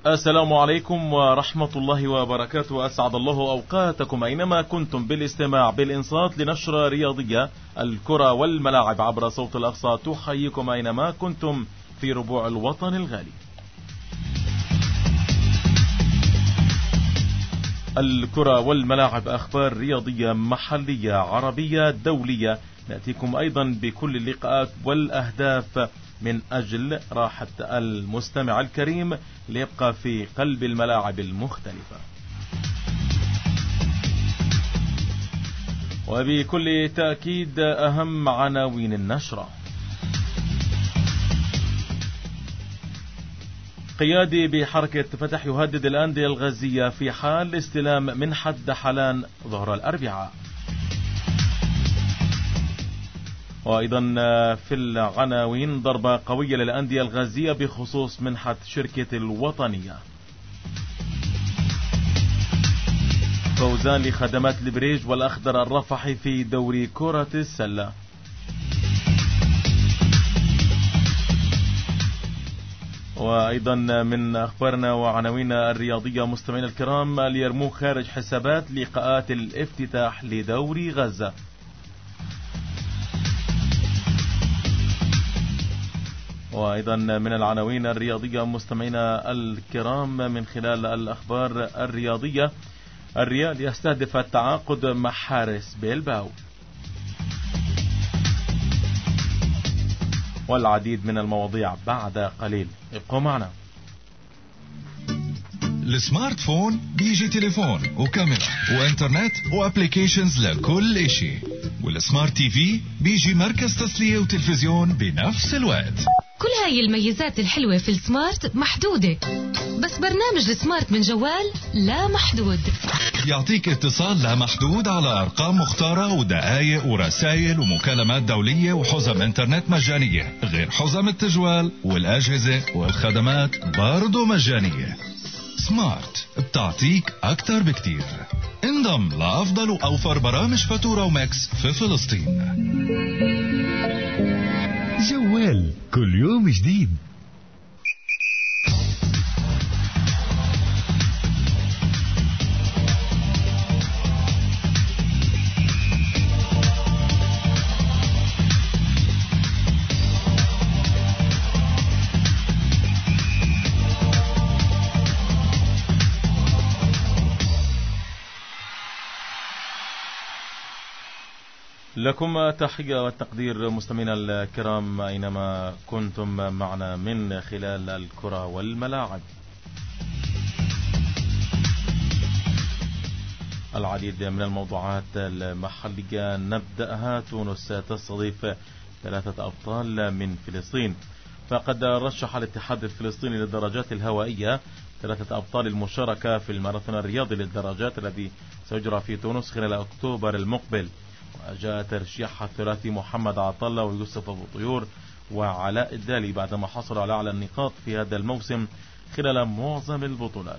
السلام عليكم ورحمة الله وبركاته. أسعد الله أوقاتكم أينما كنتم بالاستماع بالإنصات لنشرة رياضية الكرة والملاعب عبر صوت الأقصى. تحييكم أينما كنتم في ربوع الوطن الغالي. الكرة والملاعب، أخبار رياضية محلية عربية دولية. نأتيكم أيضا بكل اللقاءات والأهداف من أجل راحة المستمع الكريم ليبقى في قلب الملاعب المختلفة. وبكل تأكيد أهم عناوين النشرة: قيادي بحركة فتح يهدد الأندية الغازية في حال استلام منحة دحلان ظهر الأربعاء. وأيضا في العناوين: ضربة قوية للأندية الغازية بخصوص منحة شركة الوطنية. فوزان لخدمات البريج والأخضر الرفحي في دوري كرة السلة. وأيضا من أخبارنا وعناوينا الرياضية مستمعينا الكرام: اليرموك خارج حسابات لقاءات الافتتاح لدوري غزة. وأيضا من العناوين الرياضية مستمعينا الكرام من خلال الأخبار الرياضية: الريال يستهدف التعاقد مع حارس بيلباو. والعديد من المواضيع بعد قليل، ابقوا معنا. السمارت فون بيجي تليفون وكاميرا وانترنت وابليكيشنز لكل اشي، والسمارت تي في بيجي مركز تسلية وتلفزيون بنفس الوقت. كل هاي الميزات الحلوة في السمارت محدودة، بس برنامج السمارت من جوال لا محدود. يعطيك اتصال لا محدود على أرقام مختارة ودقائق ورسائل ومكالمات دولية وحزم انترنت مجانية، غير حزم التجوال والأجهزة والخدمات برضو مجانية. سمارت بتعطيك أكتر بكتير. انضم لأفضل وأوفر برامج فاتورة وماكس في فلسطين. جوال كل يوم جديد. لكم تحية والتقدير مستمعينا الكرام أينما كنتم معنا من خلال الكرة والملاعب. العديد من الموضوعات المحلية نبدأها. تونس تستضيف 3 أبطال من فلسطين. فقد رشح الاتحاد الفلسطيني للدراجات الهوائية 3 أبطال المشاركة في الماراثون الرياضي للدراجات الذي سيجرى في تونس خلال أكتوبر المقبل. وجاء ترشيح الثلاثي محمد عطلة ويوسف أبو طيور وعلاء الدالي بعدما حصلوا على أعلى النقاط في هذا الموسم خلال معظم البطولات.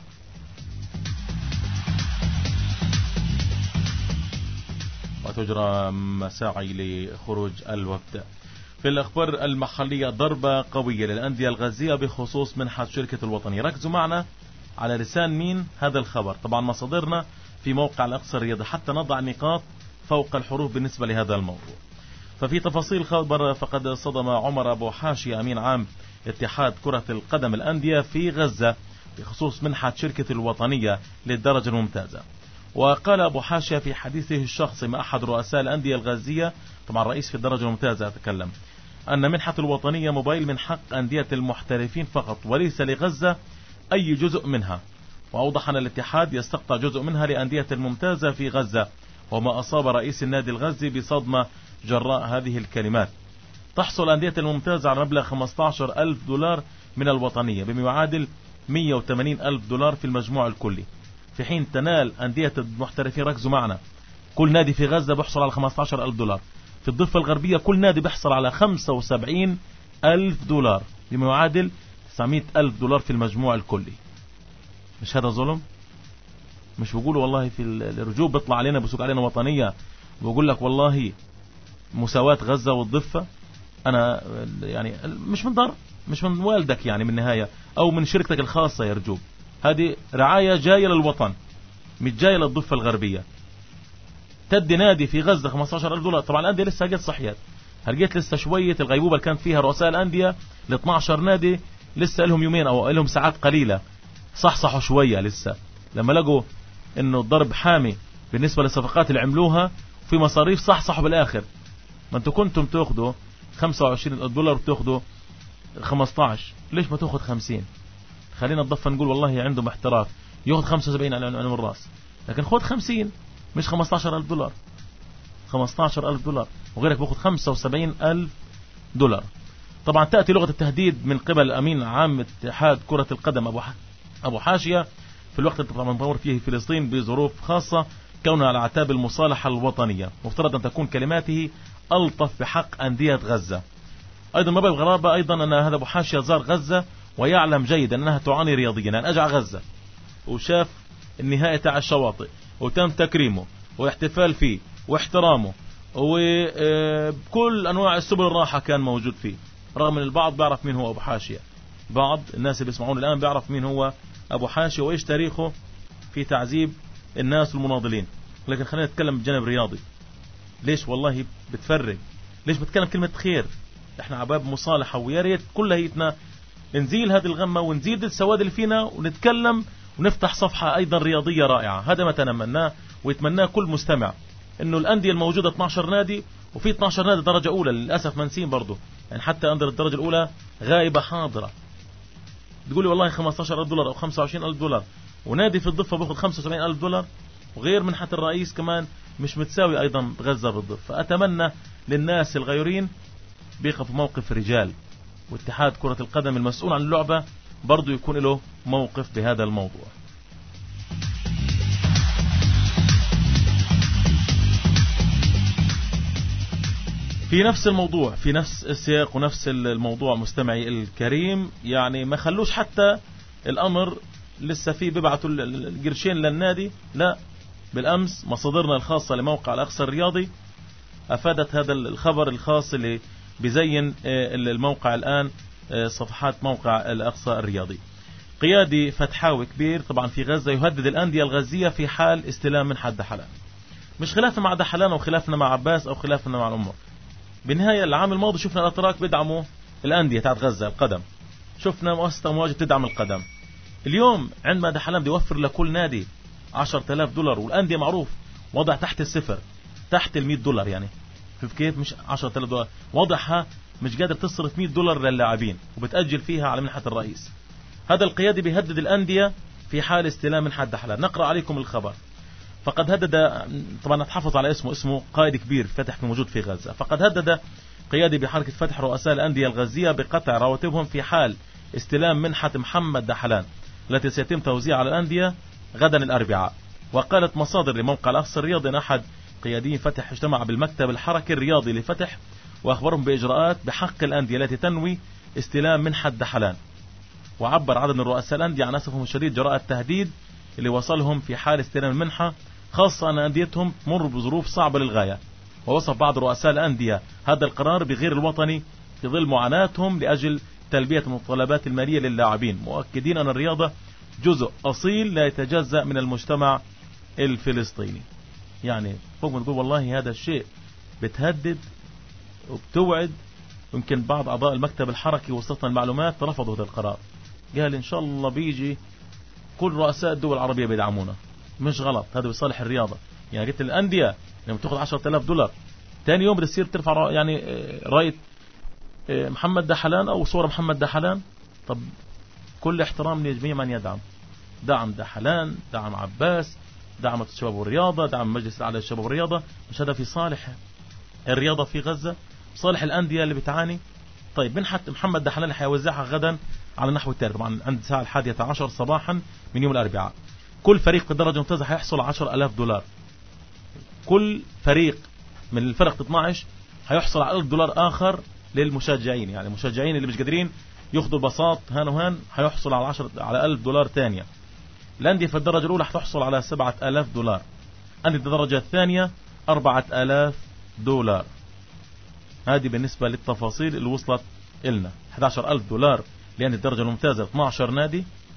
وتجرى مساعي لخروج الوفد. في الأخبار المحلية: ضربة قوية للأندية الغازية بخصوص منحة شركة الوطنية. ركزوا معنا على لسان مين هذا الخبر. طبعا مصادرنا في موقع الأقصى الرياضي حتى نضع نقاط فوق الحروف بالنسبة لهذا الموضوع. ففي تفاصيل الخبر: فقد صدم عمر أبو حاشي أمين عام اتحاد كرة القدم الأندية في غزة بخصوص منحة شركة الوطنية للدرجة الممتازة. وقال أبو حاشي في حديثه الشخصي مع أحد رؤساء الأندية الغازية، طبعا رئيس في الدرجة الممتازة أتكلم، أن منحة الوطنية موبايل من حق أندية المحترفين فقط وليس لغزة أي جزء منها. وأوضح أن الاتحاد يستقطع جزء منها لأندية الممتازة في غزة، وما أصاب رئيس النادي الغزي بصدمة جراء هذه الكلمات. تحصل أندية الممتازة على مبلغ $15,000 من الوطنية بما يعادل $180,000 في المجموع الكلي، في حين تنال أندية المحترفين، ركزوا معنا، كل نادي في غزة بيحصل على $15,000. في الضفة الغربية كل نادي بيحصل على $75,000 بما يعادل $900,000 في المجموع الكلي. مش هذا ظلم؟ مش بيقولوا والله في الرجوب بيطلع علينا بسوق علينا وطنية وبقول لك والله مساواة غزة والضفة؟ أنا يعني مش من والدك يعني من النهاية أو من شركتك الخاصة يا رجوب، هذه رعاية جاية للوطن مش جاية للضفة الغربية. تدي نادي في غزة 15,000 دولار. طبعا الأندية لسه جت صحيت، هلقيت لسه شوية الغيبوبة اللي كان فيها رؤساء الأندية ل 12 نادي لسه لهم يومين أو لهم ساعات قليلة، صحصحوا شوية لسه لما لقوا إنه الضرب حامي بالنسبة للصفقات اللي عملوها في مصاريف، صحصحوا بالآخر. ما أنتوا كنتم تأخذوا 25 دولار وتأخذوا 15، ليش ما تأخذ 50؟ خلينا نضفة نقول والله عندهم احتراف يأخذ 75 على عنوان الراس، لكن خذ 50 مش 15,000 دولار. 15,000 دولار وغيرك بأخذ 75,000 دولار. طبعا تأتي لغة التهديد من قبل أمين عام اتحاد كرة القدم أبو حاشية في الوقت اللي طبعا مطور فيه فلسطين بظروف خاصة كونها على اعتاب المصالحة الوطنية، مفترض أن تكون كلماته ألطف بحق أندية غزة. أيضا ما بالغرابة أيضا أن هذا أبو حاشية زار غزة ويعلم جيدا أنها تعاني رياضيا، أن أجع غزة وشاف النهاية تاع الشواطئ وتم تكريمه واحتفال فيه واحترامه وكل أنواع السبل الراحة كان موجود فيه، رغم أن البعض بيعرف مين هو أبو حاشية. بعض الناس اللي بيسمعون الآن بيعرف مين هو أبو حاشية وإيش تاريخه في تعذيب الناس المناضلين. لكن خلينا نتكلم بجانب رياضي. ليش والله بتفرق؟ ليش بتكلم كلمة خير؟ احنا عباب مصالحة، ويا ريت كليتنا نزيل هذه الغمة ونزيد السواد اللي فينا ونتكلم ونفتح صفحة أيضا رياضية رائعة. هذا ما تنمناه ويتمناه كل مستمع، إنه الأندية الموجودة 12 نادي، وفي 12 نادي درجة أولى للأسف منسين برضو، يعني حتى أندية الدرجة الأولى غائبة حاضرة. تقولي والله 15,000 دولار أو 25,000 دولار، ونادي في الضفة بأخذ 75,000 دولار، وغير منحة الرئيس كمان مش متساوي أيضا غزة بالضفة. فأتمنى للناس الغيورين بيقفوا موقف رجال، واتحاد كرة القدم المسؤول عن اللعبة برضو يكون له موقف بهذا الموضوع. في نفس الموضوع، في نفس السياق ونفس الموضوع مستمعي الكريم، يعني ما خلوش حتى الأمر لسه فيه بيبعتوا القرشين للنادي، لا، بالأمس مصادرنا الخاصة لموقع الأقصى الرياضي أفادت هذا الخبر الخاص اللي بيزين الموقع الآن صفحات موقع الأقصى الرياضي. قيادي فتحاوي كبير طبعا في غزة يهدد الأندية الغزية في حال استلام منحة دحلان. مش خلافنا مع دحلان أو خلافنا مع عباس أو خلافنا مع الأمة. بالنهاية العام الماضي شفنا الأتراك بيدعموا الأندية تاعت غزة القدم، شفنا مؤسسة مواجهة تدعم القدم. اليوم عندما دحلان بيوفر لكل نادي 10,000 دولار، والأندية معروف وضع تحت الصفر، تحت ال100 دولار، يعني كيف مش 10,000 دولار، وضعها مش قادر تصرف 100 دولار للاعبين وبتأجل فيها على منحة الرئيس. هذا القيادي بيهدد الأندية في حال استلام منحة دحلان. نقرأ عليكم الخبر. فقد هدد، طبعا نتحفظ على اسمه قائد كبير فتح موجود في غزة. فقد هدد قيادي بحركة فتح رؤساء الأندية الغزية بقطع رواتبهم في حال استلام منحة محمد دحلان التي سيتم توزيعها على الأندية غدا الأربعاء. وقالت مصادر لموقع الأقصى الرياضي أن أحد قياديين فتح اجتمع بالمكتب الحركي الرياضي لفتح وأخبرهم بإجراءات بحق الأندية التي تنوي استلام منحة دحلان. وعبر عدد من رؤساء الأندية عن أسفهم الشديد جراء التهديد اللي وصلهم في حال استلام المنحة، خاصة أن أنديتهم تمر بظروف صعبة للغاية. ووصف بعض رؤساء الأندية هذا القرار بغير الوطني في ظل معاناتهم لأجل تلبية المتطلبات المالية للاعبين، مؤكدين أن الرياضة جزء أصيل لا يتجزأ من المجتمع الفلسطيني. يعني فوق ما تقول والله هذا الشيء بتهدد وبتوعد. يمكن بعض أعضاء المكتب الحركي وسطنا المعلومات رفضوا هذا القرار، قال إن شاء الله بيجي كل رؤساء الدول العربية بيدعمونا. مش غلط، هذا بصالح الرياضة. يعني قلت الأندية لما تأخذ 10,000 دولار تاني يوم بتصير ترفع يعني راية محمد دحلان أو صورة محمد دحلان. طب كل احترام لجميع من يدعم، دعم دحلان، دعم عباس، دعم الشباب والرياضة، دعم مجلس الأعلى للشباب والرياضة. مش هذا في صالح الرياضة في غزة، صالح الأندية اللي بتعاني. طيب منحة محمد دحلان اللي حيوزعها غدا على النحو التالي، طبعا عند الساعة 11 صباحا من يوم الأربعاء. كل فريق في الدرجة الممتازة حيحصل 10,000 دولار. كل فريق من الفرق 12 حيحصل على 1000 دولار آخر للمشجعين، يعني المشجعين اللي مش قادرين ياخذوا البساط هان وهان حيحصل على 1000 دولار تانية. الأندية في الدرجة الأولى حتحصل على 7,000 دولار. أندية الدرجة الثانية 4,000 دولار. هذه بالنسبة للتفاصيل اللي وصلت إلنا. 11,000 دولار لأن الدرجة الممتازة 12 نادي،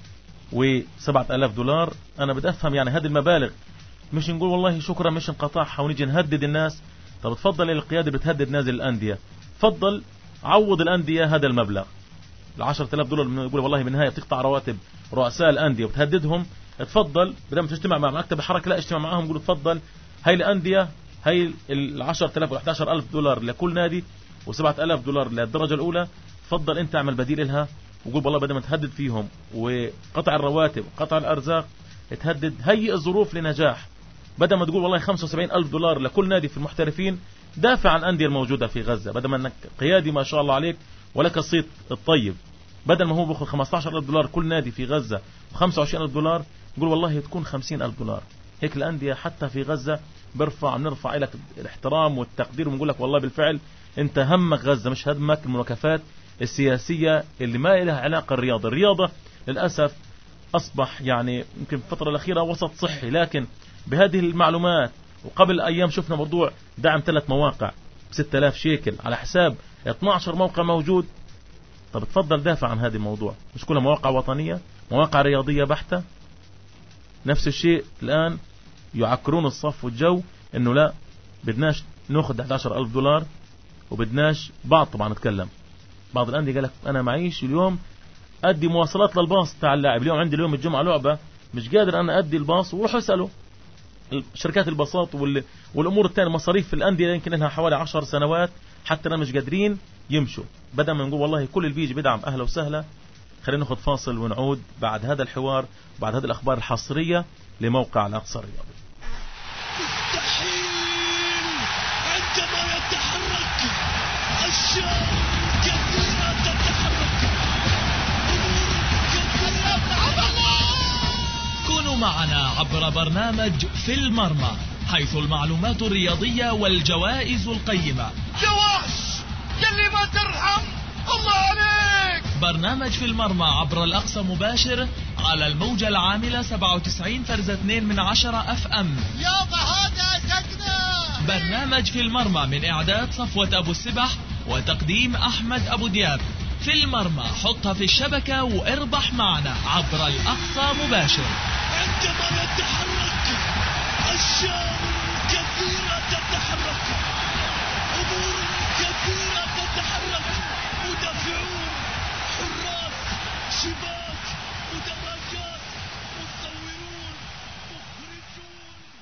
و$7,000. أنا بدي أفهم يعني هذه المبالغ، مش نقول والله شكرا مش نقطعها ونيجي نهدد الناس. طب تفضل القيادة بتهدد نازل الأندية، تفضل عوض الأندية هذا المبلغ $10,000. يقول والله بالنهاية بتقطع رواتب رؤساء الأندية وبتهددهم، تفضل بدل ما تجتمع مع مكتب الحركة لا اجتمع معهم، يقولوا تفضل هاي الأندية هاي $10,000 و $11,000 لكل نادي و$7,000 للدرجة الأولى، تفضل أنت اعمل بديل لها. وقول والله بدل ما تهدد فيهم وقطع الرواتب وقطع الأرزاق، تهدد هيئ الظروف لنجاح. بدل ما تقول والله $75,000 لكل نادي في المحترفين، دافع عن الأندية الموجودة في غزة. بدل ما أنك قيادي ما شاء الله عليك ولك الصيت الطيب، بدل ما هو بأخذ $15,000 كل نادي في غزة و$25,000، يقول والله تكون $50,000. هيك الأندية حتى في غزة بنرفع لك الاحترام والتقدير، ونقول لك والله بالفعل أنت همك غزة، مش همك المواقفات السياسية اللي ما لها علاقة الرياضة. الرياضة للأسف أصبح يعني يمكن في الفترة الأخيرة وسط صحي، لكن بهذه المعلومات. وقبل أيام شفنا موضوع دعم 3 مواقع ب6,000 شيكل على حساب 12 موقع موجود. طب تفضل دافع عن هذا الموضوع، مش كلها مواقع وطنية، مواقع رياضية بحتة. نفس الشيء الآن يعكرون الصف والجو، إنه لا بدناش نأخذ $11,000 وبدناش. طبعا نتكلم بعض الأندية قال لك أنا معيش اليوم أدي مواصلات للباص تاع اللاعب، اليوم عندي اليوم الجمعة لعبة مش قادر أنا أدي الباص، وروح اسأله شركات الباصات والأمور الثانية. مصاريف في الأندية يمكن لها حوالي 10 سنوات حتى مش قادرين يمشوا. بدل ما نقول والله كل اللي بيجي بدعم أهلا وسهلا. خلينا ناخذ فاصل ونعود بعد هذا الحوار، بعد هذه الأخبار الحصرية لموقع الأقصى الرياضي. مستحيل عندما يتحرك أشياء كثيرة تتحرك، أمور كثيرة. كونوا معنا عبر برنامج في المرمى، حيث المعلومات الرياضية والجوائز القيمة. جواش يلي ما ترحم الله عليك. برنامج في المرمى عبر الأقصى مباشر على الموجة العاملة 97.2 FM. يابا هذا سجنة. برنامج في المرمى من إعداد صفوة أبو السبح وتقديم أحمد أبو دياب. في المرمى حطها في الشبكة واربح معنا عبر الأقصى مباشر. عندما يتحرك أشياء كثيرة تتحرك، أمور كثيرة تتحرك، مدافعون، حراس، شباك، مدرجات، مصورون، مخرجون.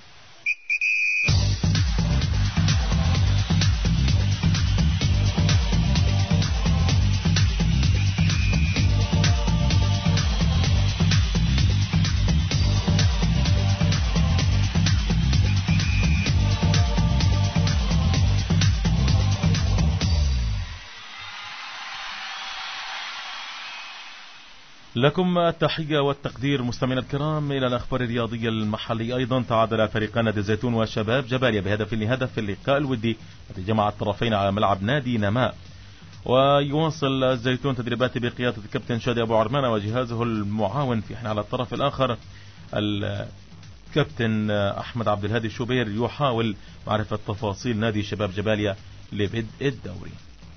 لكم التحية والتقدير مستمعينا الكرام إلى الأخبار الرياضية المحلية. أيضا تعادل فريقان نادي الزيتون وشباب جباليا بهدف لهدف في اللقاء الودي الذي جمع الطرفين على ملعب نادي نماء. ويواصل الزيتون تدريباته بقيادة الكابتن شادي أبو عرمانة وجهازه المعاون. في على الطرف الآخر الكابتن أحمد عبد الهادي الشوبير يحاول معرفة تفاصيل نادي شباب جباليا لبدء الدوري.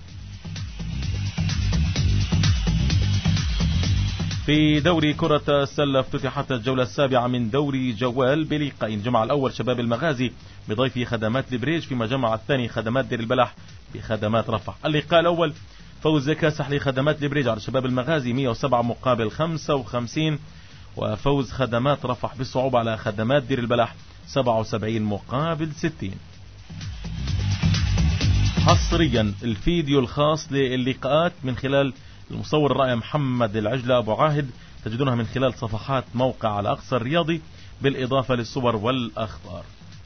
في دوري كرة السلة افتتحت الجولة السابعة من دوري جوال بلقاءين. جمع الأول شباب المغازي بضيف خدمات البريج، فيما جمع الثاني خدمات دير البلح بخدمات رفح. اللقاء الأول فوز كاسح لخدمات البريج على شباب المغازي 107 مقابل 55، وفوز خدمات رفح بالصعوبة على خدمات دير البلح 77 مقابل 60. حصريا الفيديو الخاص للقاءات من خلال المصور الرائع محمد العجلة أبو عاهد تجدونها من خلال صفحات موقع الأقصى الرياضي، بالإضافة للصور والأخبار.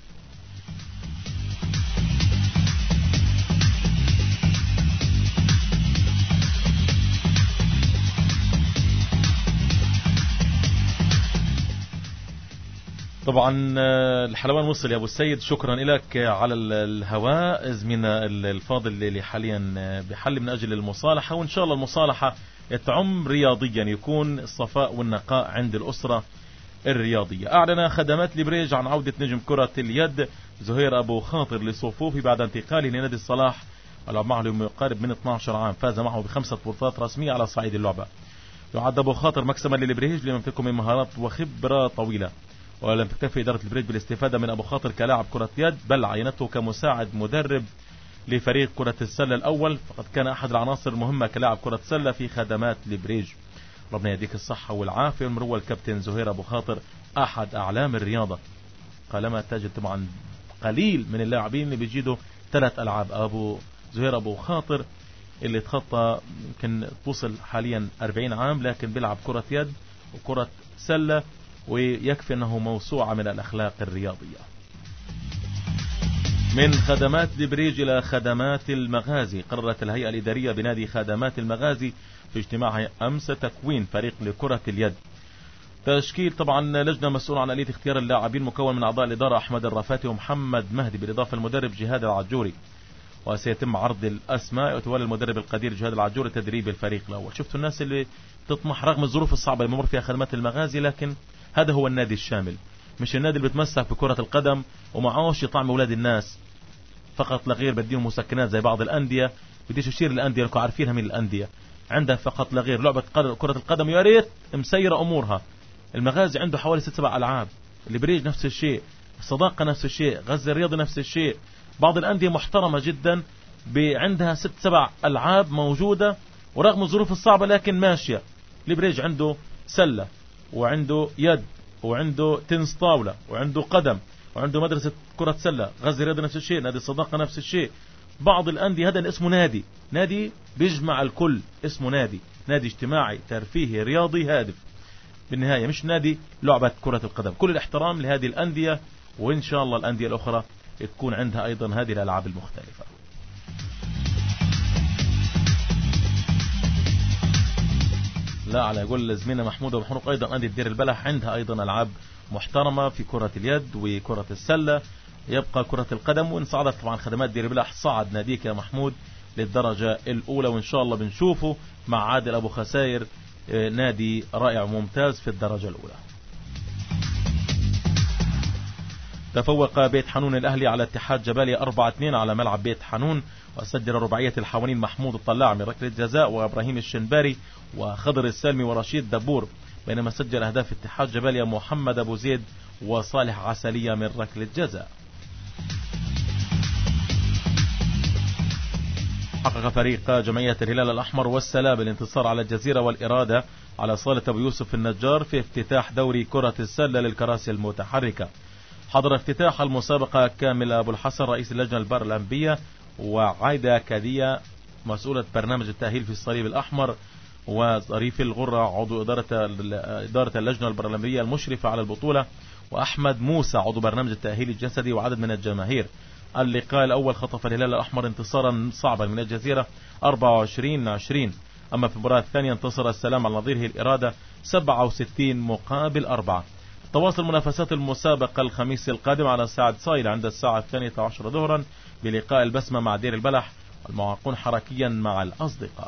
طبعا الحلوان وصل يا أبو السيد، شكرا لك على الهواء. زميلنا الفاضل اللي حاليا بحل من أجل المصالحة، وإن شاء الله المصالحة تعم رياضيا، يكون الصفاء والنقاء عند الأسرة الرياضية. أعلن خدمات البريج عن عودة نجم كرة اليد زهير أبو خاطر لصفوفه بعد انتقاله لنادي الصلاح ولعب معه يقارب من 12 عام. فاز معه ب5 بطولات رسمية على صعيد اللعبة. يعد أبو خاطر مكسبا للبريج لما يمتلكه من مهارات وخبرة طويلة. ولم تكتفي إدارة البريج بالاستفادة من أبو خاطر كلاعب كرة يد، بل عينته كمساعد مدرب لفريق كرة السلة الأول، فقد كان أحد العناصر المهمة كلاعب كرة سلة في خدمات البريج. ربنا يديك الصحة والعافية والمروة. الكابتن زهير أبو خاطر أحد أعلام الرياضة، قلما تجد طبعا قليل من اللاعبين اللي بيجيدوا 3 ألعاب. أبو زهير أبو خاطر اللي تخطى يمكن توصل حاليا 40 عام، لكن بيلعب كرة يد وكرة سلة، ويكفي أنه موسوعة من الأخلاق الرياضية. من خدمات البريج إلى خدمات المغازي، قررت الهيئة الإدارية بنادي خدمات المغازي في اجتماعها أمس تكوين فريق لكرة اليد. تشكيل طبعا لجنة مسؤولة عن آلية اختيار اللاعبين، مكون من أعضاء الإدارة أحمد الرفاتي ومحمد مهدي، بالإضافة للمدرب جهاد العجوري. وسيتم عرض الأسماء، وتولى المدرب القدير جهاد العجوري تدريب الفريق الأول. شفتوا الناس اللي تطمح رغم الظروف الصعبة اللي بمر فيها خدمات المغازي، لكن هذا هو النادي الشامل، مش النادي اللي بتمسك بكرة القدم ومعاش يطعم أولاد الناس فقط لا غير، بديهم مسكنات زي بعض الأندية. بديش أشير الأندية لكم عارفينها من الأندية عندها فقط لا غير لعبة كرة القدم، يا ريت مسيرة أمورها. المغازي عنده حوالي 6-7 ألعاب، البريج نفس الشيء، الصداقة نفس الشيء، غزة الرياضي نفس الشيء. بعض الأندية محترمة جدا عندها 6-7 ألعاب موجودة، ورغم الظروف الصعبة لكن ماشية. البريج عنده سلة وعنده يد وعنده تنس طاولة وعنده قدم وعنده مدرسة كرة سلة. غزة الرياضي نفس الشيء، نادي الصداقة نفس الشيء. بعض الأندية هذا اسمه نادي بيجمع الكل، اسمه نادي اجتماعي ترفيهي رياضي هادف بالنهاية، مش نادي لعبة كرة القدم. كل الاحترام لهذه الأندية، وإن شاء الله الأندية الأخرى تكون عندها أيضا هذه الألعاب المختلفة. لا على يقول زميلنا محمود أبو حنوق، أيضا أندية دير البلح عندها أيضا ألعاب محترمة في كرة اليد وكرة السلة. يبقى كرة القدم، وإن صعدت طبعا خدمات دير البلح صعد ناديك يا محمود للدرجة الأولى، وإن شاء الله بنشوفه مع عادل أبو خسائر نادي رائع وممتاز في الدرجة الأولى. تفوق بيت حنون الأهلي على اتحاد جباليا 4-2 على ملعب بيت حنون، وسجل رباعية الحوانين محمود الطلاع من ركلة جزاء وإبراهيم الشنباري وخضر السالمي ورشيد دبور، بينما سجل أهداف اتحاد جباليا محمد أبو زيد وصالح عسلية من ركلة جزاء. حقق فريق جمعية الهلال الأحمر والسلام الانتصار على الجزيرة والإرادة على صالة أبو يوسف النجار في افتتاح دوري كرة السلة للكراسي المتحركة. حضر افتتاح المسابقة كامل أبو الحسن رئيس اللجنة البارالمبية، وعايدة كادية مسؤولة برنامج التأهيل في الصليب الأحمر، وظريف الغرة عضو إدارة اللجنة البارالمبية المشرفة على البطولة، وأحمد موسى عضو برنامج التأهيل الجسدي، وعدد من الجماهير. اللقاء الأول خطف الهلال الأحمر انتصارا صعبا من الجزيرة 24-20. أما في المباراة الثانية انتصر السلام على نظيره الإرادة 67-4. تواصل منافسات المسابقة الخميس القادم على ساعة صايلة عند الساعة 12 ظهرا بلقاء البسمة مع دير البلح، والمعاقون حركيا مع الأصدقاء.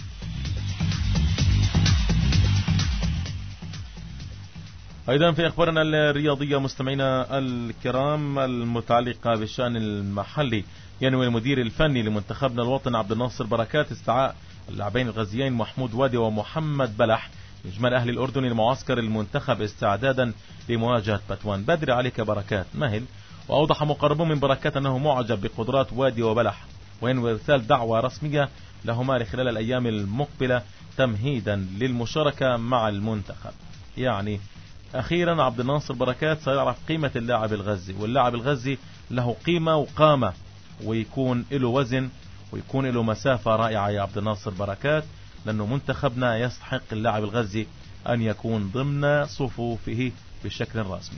أيضا في أخبارنا الرياضية مستمعينا الكرام المتعلقة بالشأن المحلي، ينوي المدير الفني لمنتخبنا الوطني عبد الناصر بركات استدعاء اللاعبين الغزيين محمود وادي ومحمد بلح إجمال أهل الأردن لمعسكر المنتخب استعدادا لمواجهة بتوان. بدري عليك بركات مهل. وأوضح مقربون من بركات أنه معجب بقدرات وادي وبلح، وينوي إرسال دعوة رسمية لهما خلال الأيام المقبلة تمهيدا للمشاركة مع المنتخب. يعني أخيرا عبد الناصر بركات سيعرف قيمة اللاعب الغزي، واللاعب الغزي له قيمة وقامة، ويكون له وزن ويكون له مسافة رائعة يا عبد الناصر بركات، لأنه منتخبنا يستحق اللاعب الغزي أن يكون ضمن صفوفه بشكل رسمي.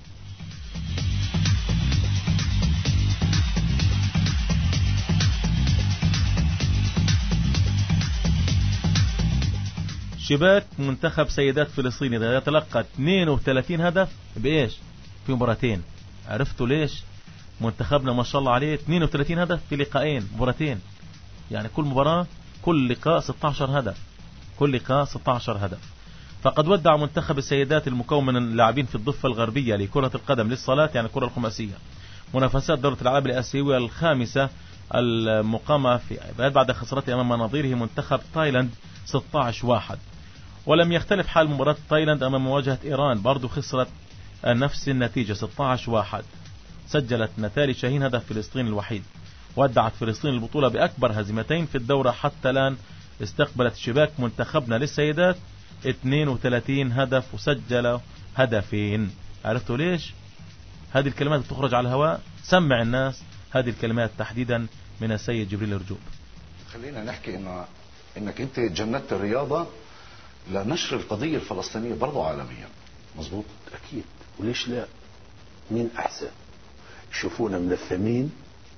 شباك منتخب سيدات فلسطين يتلقى 32 هدف بإيش؟ في مباراتين. عرفتوا ليش؟ منتخبنا ما شاء الله عليه 32 هدف في لقاءين مباراتين، يعني كل مباراة كل لقاء 16 هدف، كل لقاء 16 هدف. فقد ودع منتخب السيدات المكون من اللاعبين في الضفة الغربية لكرة القدم للصالات، يعني الكرة الخماسية، منافسات دورة الألعاب الآسيوية الخامسة المقامة في بعد خسارته أمام نظيره منتخب تايلاند 16-1. ولم يختلف حال مباراة تايلاند أمام مواجهة إيران، برضو خسرت نفس النتيجة 16-1. سجلت نتالي شاهين هدف فلسطين الوحيد. ودعت فلسطين البطولة بأكبر هزيمتين في الدورة حتى الآن. استقبلت شباك منتخبنا للسيدات 32 هدف وسجلوا هدفين. عرفتوا ليش؟ هذه الكلمات بتخرج على الهواء. سمع الناس هذه الكلمات تحديدا من السيد جبريل رجوب. خلينا نحكي انك انت جندت الرياضة لنشر القضية الفلسطينية برضو عالميا. مظبوط؟ اكيد، وليش لا؟ مين احسن يشوفونا ملثمين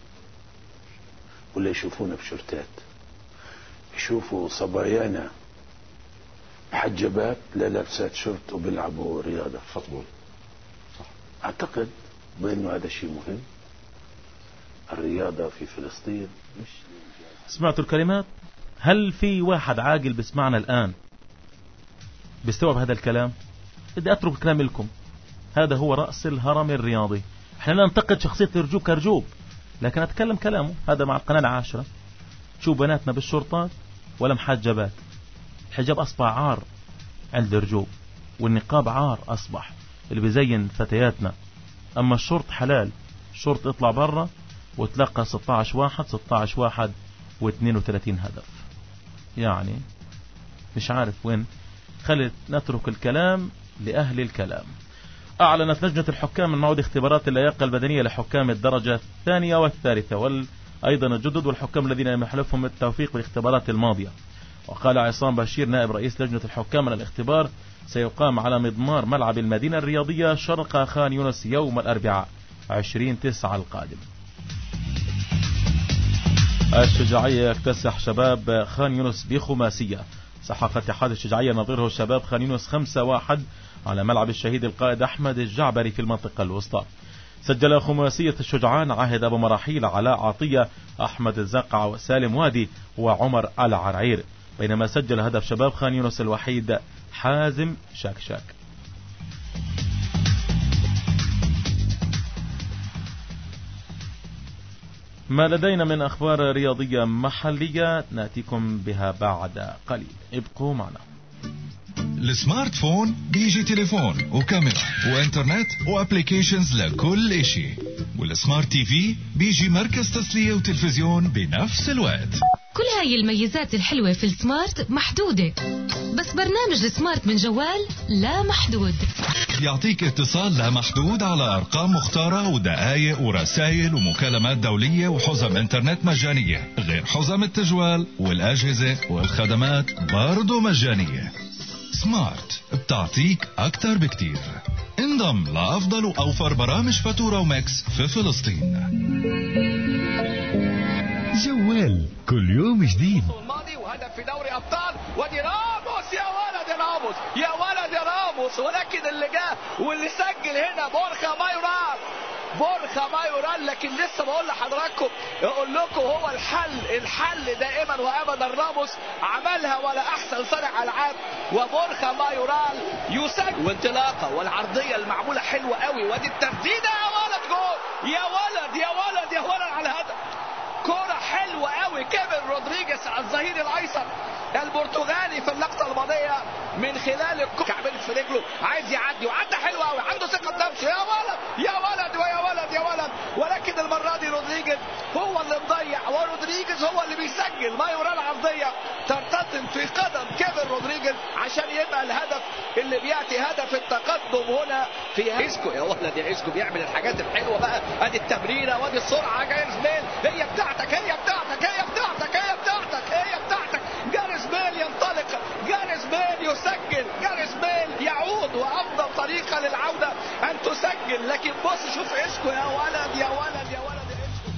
ولا يشوفونا بشرتات؟ يشوفوا صبايانا محجبات لا لابسات شرط وبيلعبوا رياضة فوتبول. اعتقد بانه هذا شيء مهم. الرياضة في فلسطين مش. سمعتوا الكلمات؟ هل في واحد عاقل بسمعنا الآن بيستوعب هذا الكلام؟ بدي أترك الكلام لكم. هذا هو رأس الهرم الرياضي. احنا لا ننتقد شخصية رجوب كرجوب، لكن أتكلم كلامه. هذا مع القناة العاشرة. شو بناتنا بالشرطات ولا محجبات؟ الحجاب أصبح عار عند رجوب، والنقاب عار أصبح اللي بيزين فتياتنا. أما الشرط حلال. الشرط اطلع برا وتلقى 16-1 و32 هدف. يعني مش عارف وين. خلت نترك الكلام لأهل الكلام. أعلنت لجنة الحكام من موعد اختبارات اللياقة البدنية لحكام الدرجة الثانية والثالثة وأيضا الجدد والحكام الذين لم يحلفهم التوفيق بالاختبارات الماضية. وقال عصام بشير نائب رئيس لجنة الحكام أن الاختبار سيقام على مضمار ملعب المدينة الرياضية شرق خان يونس يوم الأربعاء 20/9 القادم. الشجاعية يكتسح شباب خان يونس بخماسية. سحق اتحاد الشجاعية نظيره شباب خان يونس 5-1 على ملعب الشهيد القائد أحمد الجعبري في المنطقة الوسطى. سجل خماسية الشجعان عاهد أبو مراحيل، علاء عطية، أحمد الزقع وسالم وادي وعمر العرعير، بينما سجل هدف شباب خان يونس الوحيد حازم شاكشاك. ما لدينا من أخبار رياضية محلية نأتيكم بها بعد قليل. ابقوا معنا. السمارت فون بيجي تليفون وكاميرا وانترنت وابليكيشنز لكل اشي، والسمارت تي في بيجي مركز تسلية وتلفزيون بنفس الوقت. كل هاي الميزات الحلوة في السمارت محدودة، بس برنامج السمارت من جوال لا محدود. يعطيك اتصال لا محدود على أرقام مختارة ودقائق ورسائل ومكالمات دولية وحزم انترنت مجانية، غير حزم التجوال والأجهزة والخدمات برضو مجانية. سمارت بتعطيك أكتر بكتير. انضم لأفضل وأوفر برامج فاتورة وماكس في فلسطين. جوال كل يوم جديد. الماضي وهدف في دوري ابطال، ودي راموس يا ولد، راموس يا ولد يا راموس، ولكن اللي جاء واللي سجل هنا بورخا مايورال. لكن لسه بقول لحضراتكم، اقول لكم هو الحل دائما وابدا. راموس عملها ولا احسن صانع العاب، وبورخا مايورال يسجل، وانطلاقه والعرضيه المعموله حلوه قوي، وادي التسديده يا ولد، جول يا ولد يا ولد يا ولد على الهدف. كرة حلوة قوي، كيفن رودريجيز الظهير الايسر البرتغالي في اللقطة الماضية من خلال كعبلت في رجله، عايز يعدي وعدى حلو قوي، عنده ثقة نفس، يا ولد يا ولد ويا ولد يا ولد. ولكن المرة دي رودريجيز هو اللي مضيع، ورودريجيز هو اللي بيسجل. مايورال عرضية ترتطم في قدم كيفن رودريجيز عشان يبقى الهدف اللي بياتي هدف التقدم هنا في إسكو. يا ولد يا إسكو بيعمل الحاجات الحلوة بقى، ادي التمريرة وادي السرعة. جاريس بيل هي بتاعتك هي بتاعتك هي بتاعتك هي بتاعتك هي بتاعتك. جاريس بيل ينطلق، جاريس بيل يسجل، جاريس بيل يعود، وأفضل طريقة للعودة أن تسجل. لكن بص شوف إسكو، يا ولد يا ولد يا ولد يا إسكو.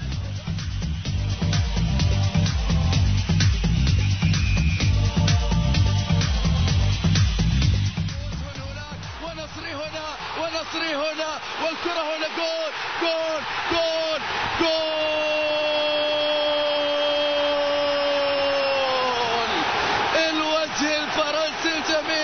ونصري هنا ونصري هنا، والكرة هنا، جول جول جول جول. الوجه الفرنسي الجميل،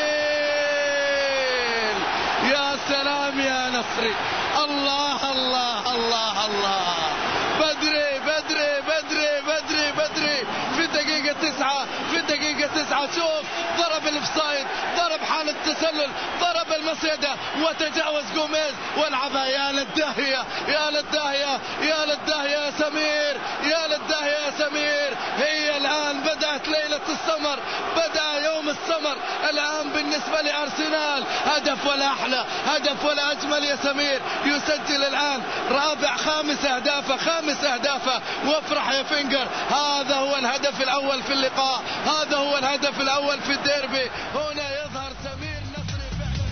يا سلام يا نصري، الله الله الله الله. بدري في الدقيقة 9 شوف ضرب ضرب الاوفسايد، ضرب حالة تسلل، ضرب المسيدة وتجاوز جوميز والعبها. يا للداهية يا للداهية يا للداهية يا سمير، يا للداهية يا سمير. هي الآن بدأت ليلة السمر، بدأ يوم السمر الآن بالنسبة لأرسنال. هدف ولا أحلى، هدف ولا أجمل يا سمير. يسجل الآن رابع خامس أهدافه وافرح يا فينجر. هذا هو الهدف الأول في اللقاء، هذا هو الهدف الأول في الديربي. هنا يظهر سمير نصري فعلا.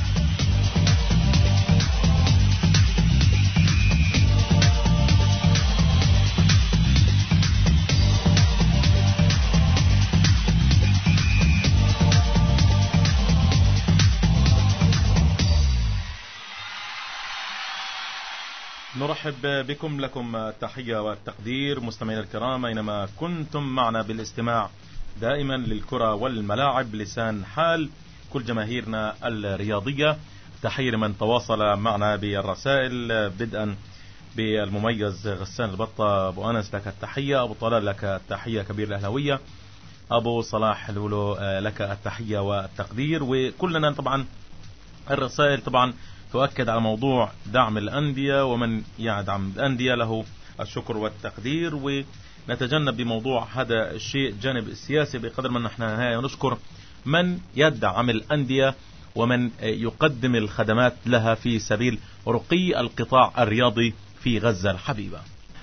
نرحب بكم، لكم التحية والتقدير مستمعينا الكرام أينما كنتم معنا بالاستماع دائما للكرة والملاعب لسان حال كل جماهيرنا الرياضية. تحية لمن تواصل معنا بالرسائل، بدءا بالمميز غسان البطة. أبو أنس لك التحية، أبو طلال لك التحية، كبير الأهلاوية أبو صلاح لولو لك التحية والتقدير. وكلنا طبعا الرسائل طبعا تؤكد على موضوع دعم الأندية، ومن يدعم الأندية له الشكر والتقدير. ونتجنب بموضوع هذا الشيء جانب السياسي بقدر ما نحن نشكر من يدعم الأندية ومن يقدم الخدمات لها في سبيل رقي القطاع الرياضي في غزة الحبيبة.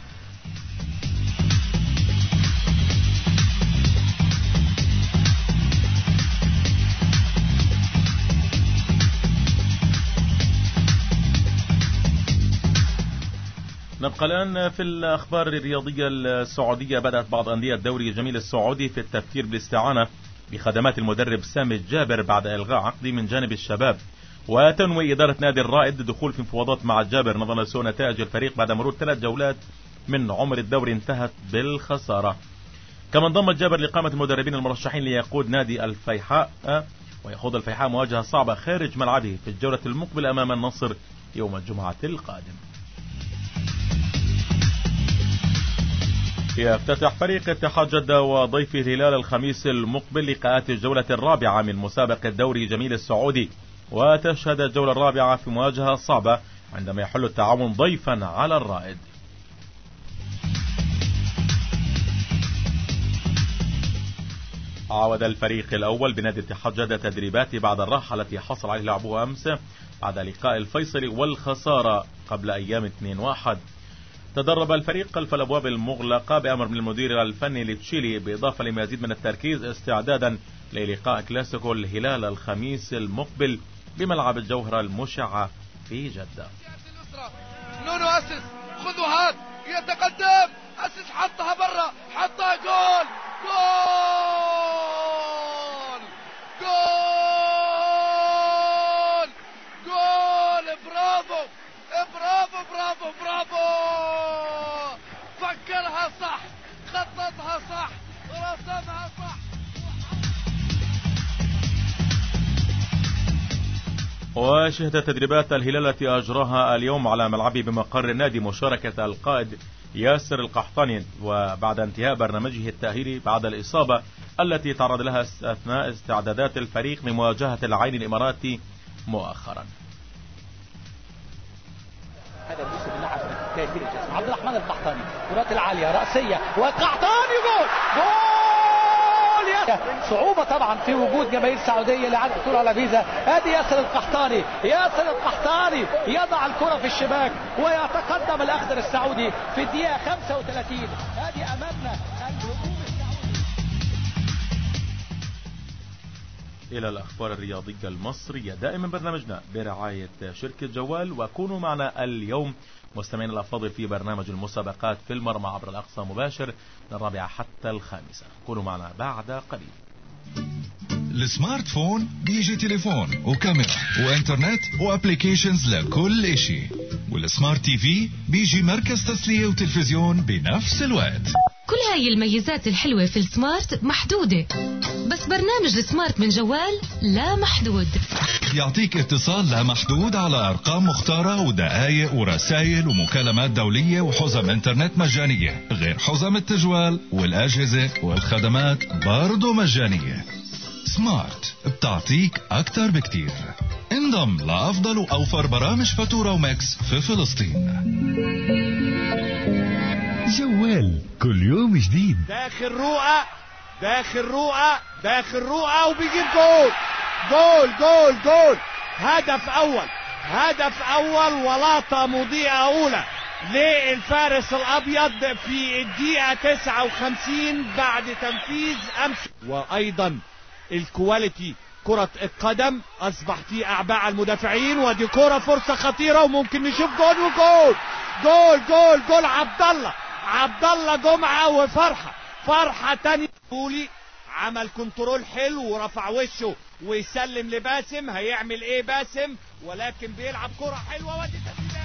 نبقى الآن في الأخبار الرياضية السعودية. بدأت بعض أندية الدوري الجميل السعودي في التفكير بالاستعانة بخدمات المدرب سامي الجابر بعد إلغاء عقده من جانب الشباب. وتنوي إدارة نادي الرائد الدخول في مفاوضات مع الجابر نظرا لسوء نتائج الفريق بعد مرور 3 جولات من عمر الدوري انتهت بالخسارة. كما انضم الجابر لقائمة المدربين المرشحين ليقود نادي الفيحاء، ويخوض الفيحاء مواجهة صعبة خارج ملعبه في الجولة المقبلة أمام النصر يوم الجمعة القادم. يفتتح فريق اتحاد جدة وضيفه الهلال الخميس المقبل لقاءات الجولة الرابعة من مسابقة الدوري الجميل السعودي. وتشهد الجولة الرابعة في مواجهة صعبة عندما يحل التعاون ضيفا على الرائد. عاود الفريق الأول بنادي اتحاد جدة تدريباته بعد الراحة التي حصل عليه لاعبوها أمس بعد لقاء الفيصلي والخسارة قبل أيام 2-1. تدرب الفريق خلف الأبواب المغلقة بأمر من المدير الفني لتشيلي، بالإضافة لمزيد من التركيز استعدادا للقاء كلاسيكو الهلال الخميس المقبل بملعب الجوهرة المشعة في جدة. نونو أسس، خذوا هات، يتقدم أسس، حطها برا، حطها جول جول جول جول. برافو برافو برافو برافو، فكرها صح، خططها صح، رسمها صح. وشهدت تدريبات الهلال التي أجراها اليوم على ملعبه بمقر النادي مشاركة القائد ياسر القحطاني، وبعد انتهاء برنامجه التأهيلي بعد الإصابة التي تعرض لها أثناء استعدادات الفريق لمواجهة العين الإماراتي مؤخرا. هذا الموسم اللعب تأهيل الجسم. عبد الرحمن القحطاني، كرات العالية رأسية والقحطاني جول جول. صعوبة طبعا في وجود جماهير سعودية اللي عندها كرة على فيزا. ادي ياسر القحطاني، ياسر القحطاني يضع الكرة في الشباك ويتقدم الأخضر السعودي في الدقيقة 35. ادي أمامنا الهجوم السعودي. إلى الأخبار الرياضية المصرية، دائما برنامجنا برعاية شركة جوال. وكونوا معنا اليوم مستمعين الأفاضل في برنامج المسابقات في المرمى عبر الأقصى مباشر من 4 حتى 5. كونوا معنا بعد قليل. السمارت فون بيجي تليفون وكاميرا وانترنت وابليكيشنز لكل اشي، والسمارت تي في بيجي مركز تسلية وتلفزيون بنفس الوقت. كل هاي الميزات الحلوة في السمارت محدودة، بس برنامج السمارت من جوال لا محدود. يعطيك اتصال لا محدود على أرقام مختارة ودقائق ورسائل ومكالمات دولية وحزم انترنت مجانية، غير حزم التجوال والأجهزة والخدمات برضو مجانية. سمارت بتعطيك أكتر بكتير. انضم لأفضل وأوفر برامج فاتورة وماكس في فلسطين. جوال كل يوم جديد. داخل رؤى داخل رؤى داخل رؤى وبيجيب جول جول جول جول. هدف أول ولقطة مضيئة أولى للفارس الأبيض في الدقيقة 59 بعد تنفيذ أمس. وأيضا الكواليتي كرة القدم أصبح في أعباء المدافعين، ودي كرة فرصة خطيرة وممكن نشوف جول وجول جول جول جول. عبد الله جمعة وفرحة تانية. بولي عمل كنترول حلو ورفع وشه ويسلم لباسم. هيعمل ايه باسم؟ ولكن بيلعب كرة حلوة ودي تسديدة.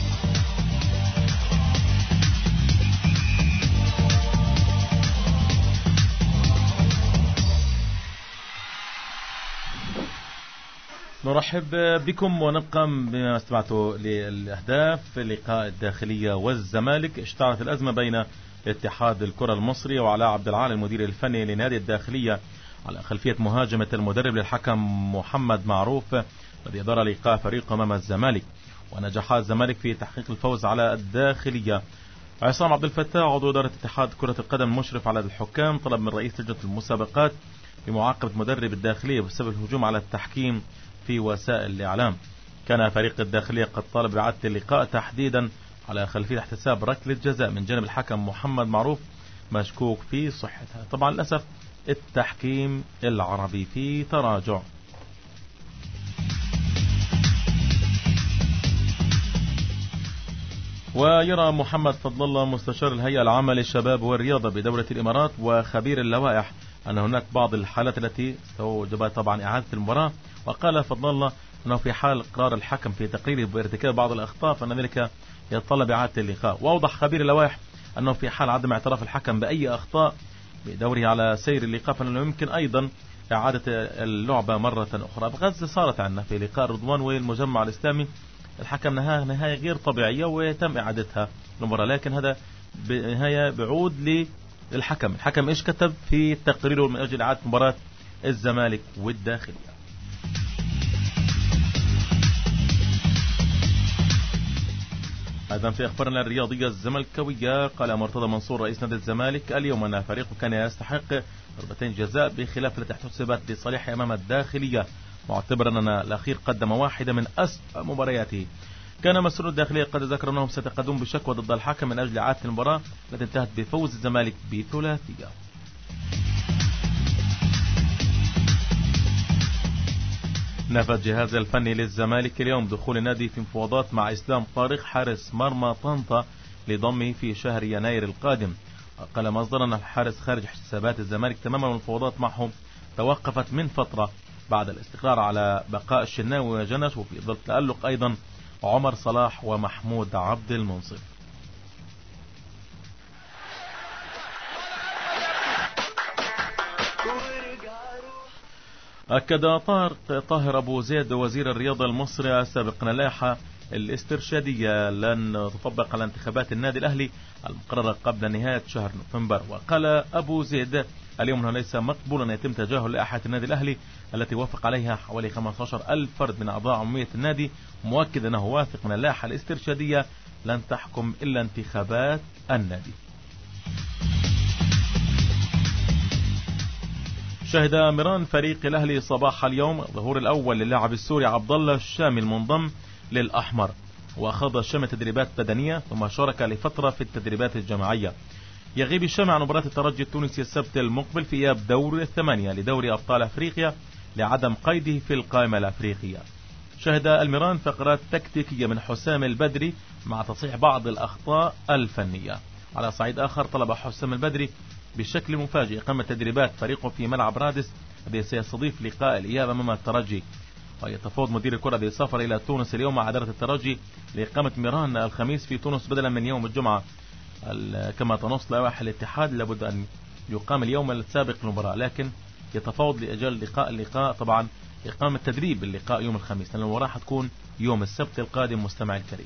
نرحب بكم ونبقى بما استمعتوا للأهداف في اللقاء الداخلية والزمالك. اشتعلت الأزمة بين اتحاد الكرة المصري وعلاء عبد العال المدير الفني لنادي الداخلية على خلفية مهاجمة المدرب للحكم محمد معروف الذي أدار لقاء فريقه أمام الزمالك. ونجح الزمالك في تحقيق الفوز على الداخلية. عصام عبد الفتاح عضو إدارة اتحاد كرة القدم المشرف على الحكام طلب من رئيس لجنة المسابقات بمعاقبة مدرب الداخلية بسبب الهجوم على التحكيم في وسائل الإعلام. كان فريق الداخلية قد طالب بإعادة اللقاء تحديدا على خلفية احتساب ركلة جزاء من جانب الحكم محمد معروف مشكوك في صحتها. طبعا للأسف التحكيم العربي في تراجع. ويرى محمد فضل الله مستشار الهيئة العامة للشباب والرياضة بدولة الإمارات وخبير اللوائح أن هناك بعض الحالات التي استوجبت طبعا إعادة المباراة. وقال فضل الله أنه في حال إقرار الحكم في تقريره بارتكاب بعض الأخطاء فإن ذلك يتطلب إعادة اللقاء. وأوضح خبير اللوائح أنه في حال عدم اعتراف الحكم بأي أخطاء بدوره على سير اللقاء فإنه يمكن أيضا إعادة اللعبة مرة أخرى. بغزة صارت عنا في لقاء رضوان والمجمع الإسلامي الحكم نهاية غير طبيعية وتم إعادتها المباراة، لكن هذا بنهاية بعود للحكم. الحكم إيش كتب في تقريره من أجل إعادة مباراة الزمالك والداخلية. أيضا في أخبارنا الرياضية الزملكاوية قال مرتضى منصور رئيس نادي الزمالك اليوم أن فريقه كان يستحق ضربتين جزاء بخلاف التي احتسبت لصالحه أمام الداخلية، معتبرا أن الأخير قدم واحدة من أسوأ مبارياته. كان مسؤول الداخلية قد ذكر أنهم ستقدمون بشكوى ضد الحكم من أجل إعادة المباراة التي انتهت بفوز الزمالك بثلاثية. نفى الجهاز الفني للزمالك اليوم دخول النادي في مفاوضات مع إسلام طارق حارس مرمى طنطا لضمه في شهر يناير القادم. قال مصدر أن الحارس خارج حسابات الزمالك تماما، والمفاوضات معه توقفت من فترة بعد الاستقرار على بقاء الشناوي وجنش، وفي ظل تألق أيضا عمر صلاح ومحمود عبد المنصف. أكد طاهر أبو زيد وزير الرياضة المصري سابقا اللائحة الاسترشادية لن تطبق على انتخابات النادي الأهلي المقررة قبل نهاية شهر نوفمبر. وقال أبو زيد اليوم أنه ليس مقبولا أن يتم تجاهل لائحة النادي الأهلي التي وافق عليها حوالي 15,000 فرد من أعضاء عمومية النادي، مؤكد أنه واثق من اللائحة الاسترشادية لن تحكم إلا انتخابات النادي. شهد ميران فريق الأهلي صباح اليوم الظهور الأول للاعب السوري عبد الله الشامي المنضم للأحمر، وأخذ الشامي تدريبات بدنية ثم شارك لفترة في التدريبات الجماعية. يغيب الشامي عن مباراة الترجي التونسي السبت المقبل في إياب دور الثمانية لدوري أبطال أفريقيا لعدم قيده في القائمة الأفريقية. شهد الميران فقرات تكتيكية من حسام البدري مع تصحيح بعض الأخطاء الفنية. على صعيد آخر طلب حسام البدري بشكل مفاجئ إقامة تدريبات فريقه في ملعب رادس الذي سيستضيف لقاء الإياب أمام الترجي. ويتفاوض مدير الكرة بالسفر إلى تونس اليوم مع إدارة الترجي لإقامة ميران الخميس في تونس بدلا من يوم الجمعة. كما تنص لوائح الاتحاد لابد أن يقام اليوم السابق للمباراة، لكن يتفاوض لأجل اللقاء طبعا إقامة تدريب اللقاء يوم الخميس، لأن المباراة حتكون يوم السبت القادم. مستمع الكريم،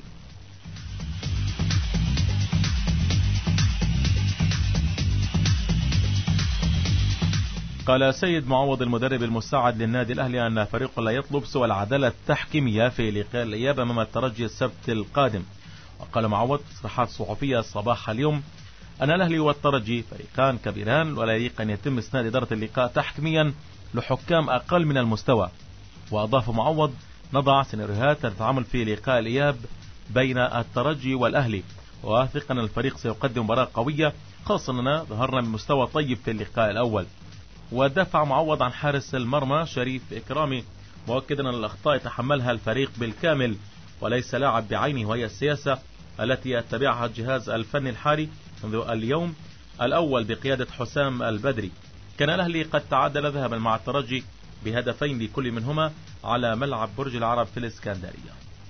قال سيد معوض المدرب المساعد للنادي الأهلي أن فريقه لا يطلب سوى العدالة التحكيمية في لقاء الإياب أمام الترجي السبت القادم. وقال معوض في تصريحات صحفية صباح اليوم أن الأهلي والترجي فريقان كبيران ولا يليق أن يتم إسناد إدارة اللقاء تحكيميا لحكام أقل من المستوى. وأضاف معوض نضع سيناريوهات للتعامل في لقاء الإياب بين الترجي والأهلي، وواثق أن الفريق سيقدم مباراة قوية، خاصة أننا ظهرنا بمستوى طيب في اللقاء الأول. ودفع معوض عن حارس المرمى شريف إكرامي، مؤكدا أن الأخطاء يتحملها الفريق بالكامل وليس لاعب بعينه، وهي السياسة التي يتبعها الجهاز الفني الحالي منذ اليوم الأول بقيادة حسام البدري. كان الأهلي قد تعادل ذهبا مع الترجي بهدفين لكل منهما على ملعب برج العرب في الإسكندرية.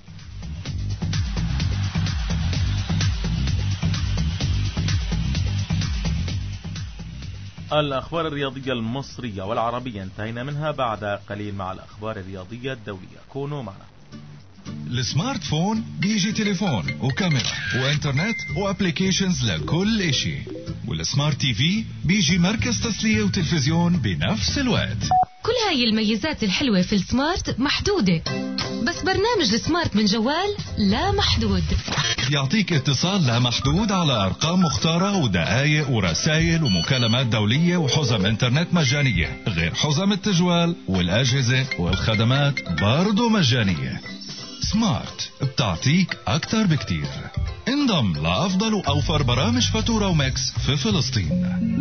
الأخبار الرياضية المصرية والعربية انتهينا منها، بعد قليل مع الأخبار الرياضية الدولية. كونوا معنا. السمارت فون بيجي تليفون وكاميرا وانترنت وابليكيشنز لكل اشي، والسمارت تي في بيجي مركز تسلية وتلفزيون بنفس الوقت. كل هاي الميزات الحلوة في السمارت محدودة، بس برنامج السمارت من جوال لا محدود. يعطيك اتصال لا محدود على أرقام مختارة ودقائق ورسائل ومكالمات دولية وحزم انترنت مجانية، غير حزم التجوال والأجهزة والخدمات برضو مجانية. سمارت بتعطيك أكتر بكتير. انضم لأفضل وأوفر برامج فاتورة وماكس في فلسطين.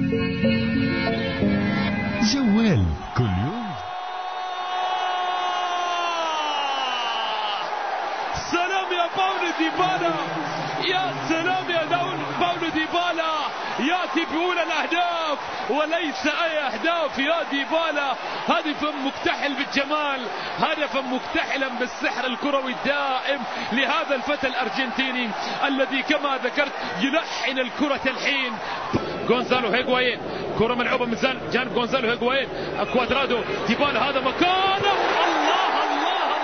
جوال كل يوم. سلام يا باولو ديبالا، يا سلام يا باولو ديبالا، يأتي بأولى الأهداف وليس أي أهداف يا ديبالا. هدف مكتحل بالجمال، هدفا مكتحلا بالسحر الكروي الدائم لهذا الفتى الأرجنتيني الذي كما ذكرت يلحن الكرة الحين. غونزالو هيغوايين، كرة ملعوبة من جانب غونزالو هيغوايين، كوادرادو، ديبالا هذا مكانه. الله الله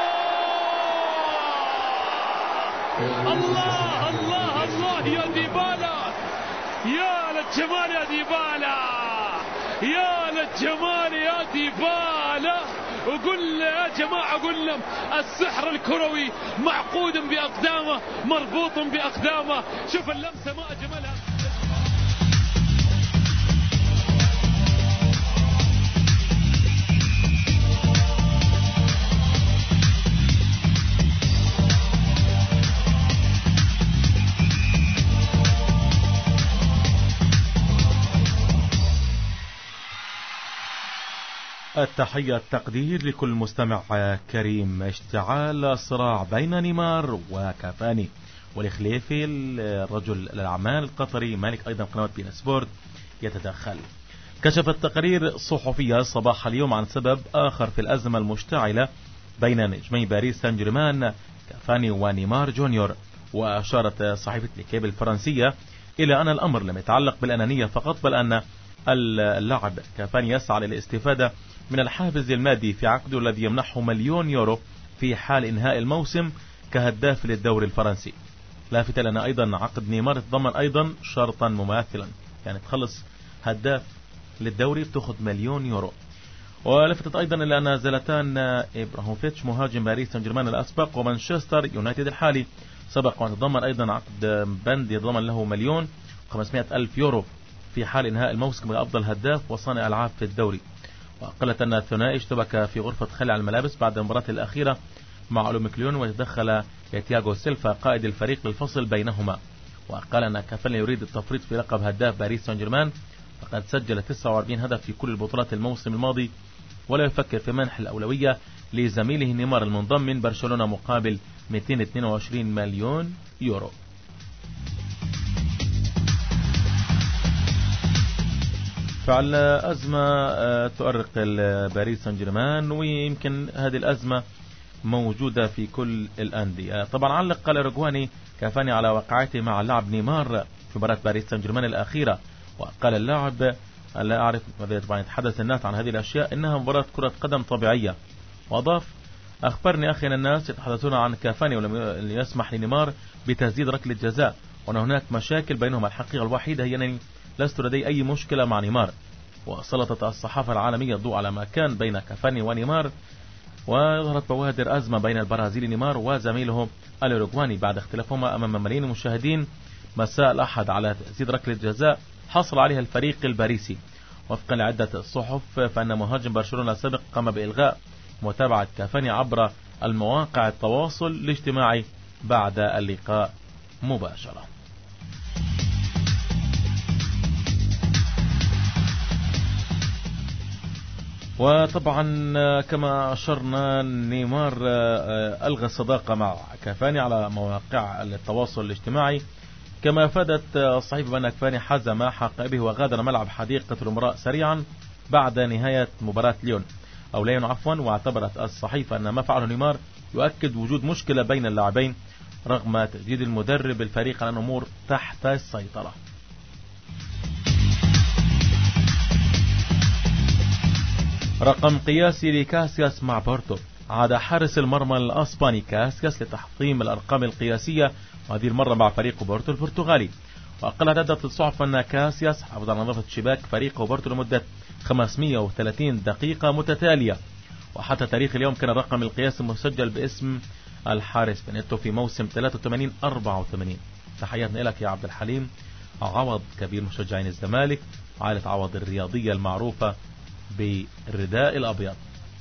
الله الله الله الله يا ديبالا، يا للجمال يا ديبالا، يا للجمال يا ديبالا. وقل يا جماعة، قل لهم السحر الكروي معقود بأقدامه، مربوط بأقدامه. شوف اللمسة ما أجملها. التحية التقدير لكل مستمع كريم. اشتعال صراع بين نيمار وكافاني، والخليفي الرجل الأعمال القطري مالك أيضا قناة بين سبورت يتدخل. كشفت تقارير صحفية صباح اليوم عن سبب آخر في الأزمة المشتعلة بين نجمي باريس سان جيرمان كافاني ونيمار جونيور. وأشارت صحيفة ليكيب الفرنسية إلى أن الأمر لم يتعلق بالأنانية فقط، بل أن اللاعب كافاني يسعى للاستفادة من الحافز المادي في عقده الذي يمنحه مليون يورو في حال انهاء الموسم كهداف للدوري الفرنسي. لافتا لنا أيضا عقد نيمار يتضمن أيضا شرطا مماثلا، يعني تخلص هداف للدوري بتأخذ مليون يورو. ولفتت أيضا إلى أن زلاتان إبراهيموفيتش مهاجم باريس سان جيرمان الأسبق ومانشستر يونايتد الحالي سبق وأن تضمن أيضا عقد بند يتضمن له $1,500,000 يورو في حال انهاء الموسم كأفضل هداف وصانع ألعاب في الدوري. وقالت أن الثنائي اشتبك في غرفة خلع الملابس بعد المباراة الأخيرة مع أولوميكليون، وتدخل تياغو سيلفا قائد الفريق للفصل بينهما. وقال أن كافاني يريد التفريط في لقب هداف باريس سان جيرمان، فقد سجل 49 هدف في كل البطولات الموسم الماضي، ولا يفكر في منح الأولوية لزميله نيمار المنضم من برشلونة مقابل 222 مليون يورو. فعل أزمة تؤرق باريس سان جيرمان، ويمكن هذه الأزمة موجودة في كل الأندية. طبعا علق الأوروغواني كافاني على وقعته مع اللاعب نيمار في مباراة باريس سان جيرمان الأخيرة، وقال اللاعب لا أعرف ماذا طبعا يتحدث الناس عن هذه الأشياء، إنها مباراة كرة قدم طبيعية. وأضاف أخبرني أخي أن الناس يتحدثون عن كافاني ولم يسمح لنيمار بتسديد ركلة جزاء، وأن هناك مشاكل بينهما. الحقيقة الوحيدة هي أنني لست لدي أي مشكلة مع نيمار، وسلطت الصحافة العالمية الضوء على ما كان بين كافاني ونيمار، وظهرت بوادر أزمة بين البرازيلي نيمار وزميله الأوروغواني بعد اختلافهما أمام ملايين المشاهدين مساء الأحد على تسديد ركلة جزاء حصل عليها الفريق الباريسي. وفقا لعدة الصحف فإن مهاجم برشلونة السابق قام بإلغاء متابعة كافاني عبر المواقع التواصل الاجتماعي بعد اللقاء مباشرة. وطبعا كما أشرنا نيمار ألغى الصداقة مع كافاني على مواقع التواصل الاجتماعي، كما أفادت الصحيفة بأن كافاني حزم حق به وغادر ملعب حديقة الأمراء سريعا بعد نهاية مباراة ليون. واعتبرت الصحيفة أن ما فعله نيمار يؤكد وجود مشكلة بين اللاعبين رغم تجديد المدرب الفريق على الأمور تحت السيطرة. رقم قياسي لكاسياس مع بورتو. عاد حارس المرمى الأسباني كاسياس لتحطيم الأرقام القياسية، وهذه المرة مع فريق بورتو البرتغالي. وأقلت عدة الصحف أن كاسياس حافظ على نظافة شباك فريق بورتو لمدة 530 دقيقة متتالية. وحتى تاريخ اليوم كان الرقم القياسي مسجل باسم الحارس بنيتو في موسم 83-84. تحياتنا لك يا عبد الحليم عوض، كبير مشجعين الزمالك، عائلة عوض الرياضية المعروفة بالرداء الأبيض.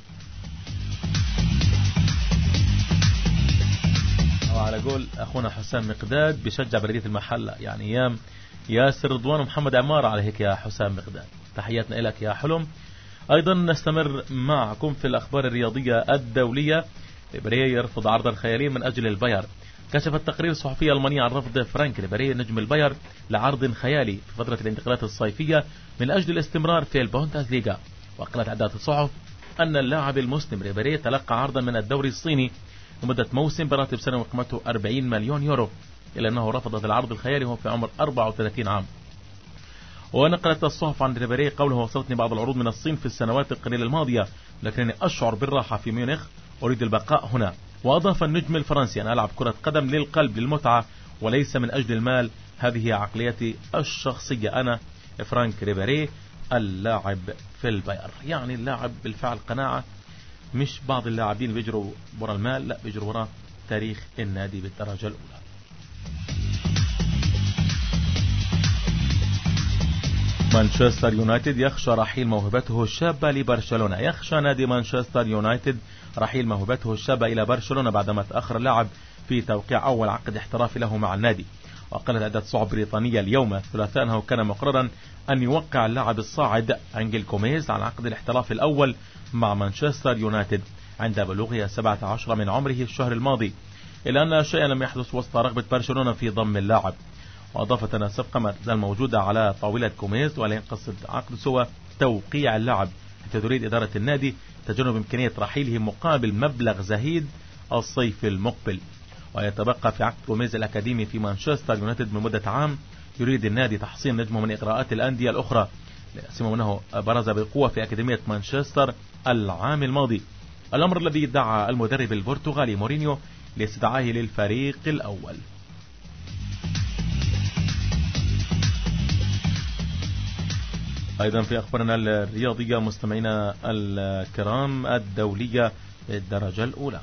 وعلى قول أخونا حسام مقداد بيشجع بلدية المحلة، يعني أيام ياسر رضوان ومحمد عمار على هيك يا حسام مقداد. تحياتنا لك يا حلم. أيضا نستمر معكم في الأخبار الرياضية الدولية. ريبيري يرفض عرض الخيالين من أجل الباير. كشفت تقرير صحفي ألماني عن رفض فرانك ريبيري نجم الباير لعرض خيالي في فترة الانتقالات الصيفية من أجل الاستمرار في البوندسليغا. وقالت عدة الصحف أن اللاعب المسلم ريبيري تلقى عرضا من الدوري الصيني لمدة موسم براتب سنوي قيمته 40 مليون يورو، إلا أنه رفض العرض الخيالي وهو في عمر 34 عام. ونقلت الصحف عن ريبيري قوله: وصلتني بعض العروض من الصين في السنوات القليلة الماضية، لكنني أشعر بالراحة في ميونخ، أريد البقاء هنا. وأضاف النجم الفرنسي: أنا ألعب كرة قدم للقلب للمتعة وليس من أجل المال، هذه عقليتي الشخصية أنا فرانك ريبيري اللاعب في الباير. يعني اللاعب بالفعل قناعة، مش بعض اللاعبين بيجروا وراء المال، لا بيجروا وراء تاريخ النادي بالدرجة الأولى. مانشستر يونايتد يخشى رحيل موهبته الشابة لبرشلونة. يخشى نادي مانشستر يونايتد رحيل موهبته الشابة إلى برشلونة بعدما تأخر اللاعب في توقيع أول عقد احترافي له مع النادي. وقالت عدة صحف بريطانية اليوم الثلاثاء أنه كان مقررا أن يوقع اللاعب الصاعد أنجيل كوميز على عقد الاحتراف الأول مع مانشستر يونايتد عند بلوغه 17 من عمره الشهر الماضي، إلا أن شيئا لم يحدث وسط رغبة برشلونة في ضم اللاعب. وأضافت أن الصفقة ما تزال موجودة على طاولة كوميز ولا ينقصد عقد سوى توقيع اللاعب، حيث تريد إدارة النادي تجنب إمكانية رحيله مقابل مبلغ زهيد الصيف المقبل. ويتبقى في عقد كوميز الأكاديمي في مانشستر يونايتد من مدة عام. يريد النادي تحصين نجمه من إغراءات الأندية الأخرى، ليسمى أنه برز بقوة في أكاديمية مانشستر العام الماضي، الأمر الذي دعا المدرب البرتغالي مورينيو لاستدعائه للفريق الأول. أيضا في أخبارنا الرياضية مستمعينا الكرام الدولية بالدرجة الأولى.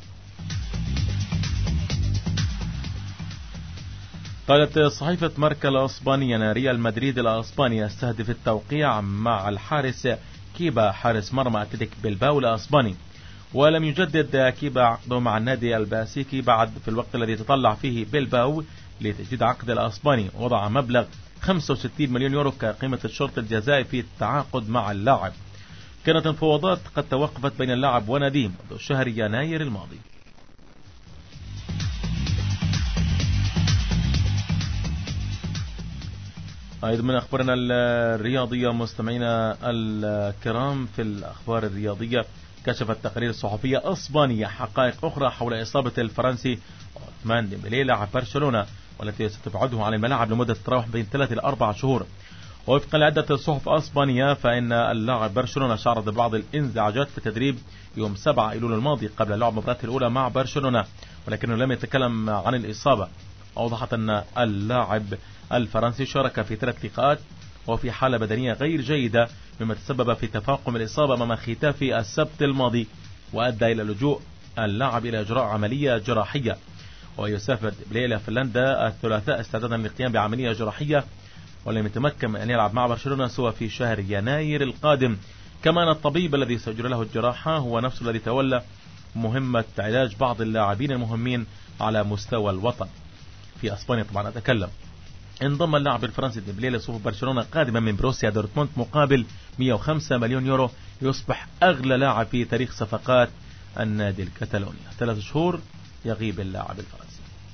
قالت صحيفة ماركا الأسبانية أن ريال مدريد الأسباني يستهدف التوقيع مع الحارس كيبا حارس مرمى أتلتيك بلباو الأسباني، ولم يجدد كيبا عقده مع النادي الباسيكي بعد في الوقت الذي تطلع فيه بلباو لتجديد عقد الأسباني، وضع مبلغ 65 مليون يورو كقيمة الشرط الجزائي في التعاقد مع اللاعب. كانت المفاوضات قد توقفت بين اللاعب وناديه منذ شهر يناير الماضي. أيضا من أخبارنا الرياضية مستمعينا الكرام في الأخبار الرياضية، كشفت تقارير صحفية إسبانية حقائق أخرى حول إصابة الفرنسي عثمان ديمبلي لاعب برشلونة، والتي ستبعده عن الملعب لمدة تتراوح بين 3 إلى 4 شهور. ووفقا لعدة صحف إسبانية فإن اللاعب برشلونة شعر ببعض الانزعاجات في التدريب يوم 7 أيلول الماضي قبل لعب مباراته الأولى مع برشلونة، ولكنه لم يتكلم عن الإصابة. أوضحت أن اللاعب الفرنسي شارك في 3 لقاءات وفي حالة بدنية غير جيدة، مما تسبب في تفاقم الإصابة أمام ختافي السبت الماضي، وأدى إلى لجوء اللاعب إلى إجراء عملية جراحية. ويسافر ديبلي إلى فنلندا الثلاثاء استعدادا للقيام بعملية جراحية، ولم يتمكن من أن يلعب مع برشلونة سوى في شهر يناير القادم. كما أن الطبيب الذي سيجري له الجراحة هو نفسه الذي تولى مهمة علاج بعض اللاعبين المهمين على مستوى الوطن. في أسبانيا طبعا أتكلم، انضم اللاعب الفرنسي ديبلي لصفوف برشلونة قادما من بروسيا دورتموند مقابل 105 مليون يورو، يصبح أغلى لاعب في تاريخ صفقات النادي الكتالوني. 3 شهور يغيب اللاعب الفرنسي.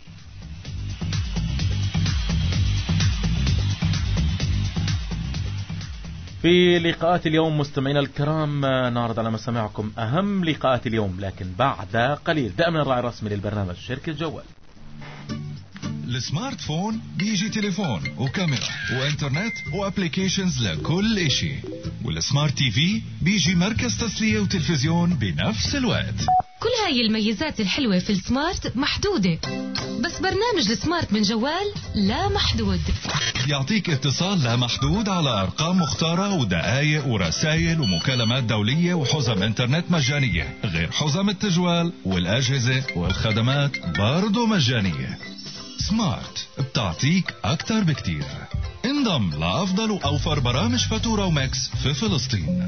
في لقاءات اليوم مستمعينا الكرام نعرض على مسامعكم أهم لقاءات اليوم، لكن بعد قليل. دائما الراعي الرسمي للبرنامج شركة جوال. السمارت فون بيجي تليفون وكاميرا وانترنت وابليكيشنز لكل اشي، والسمارت تي في بيجي مركز تسلية وتلفزيون بنفس الوقت. كل هاي الميزات الحلوة في السمارت محدودة، بس برنامج السمارت من جوال لا محدود. يعطيك اتصال لا محدود على أرقام مختارة ودقائق ورسائل ومكالمات دولية وحزم انترنت مجانية، غير حزم التجوال والأجهزة والخدمات برضو مجانية. سمارت بتعطيك أكتر بكتير. انضم لأفضل وأوفر برامج فاتورة وماكس في فلسطين.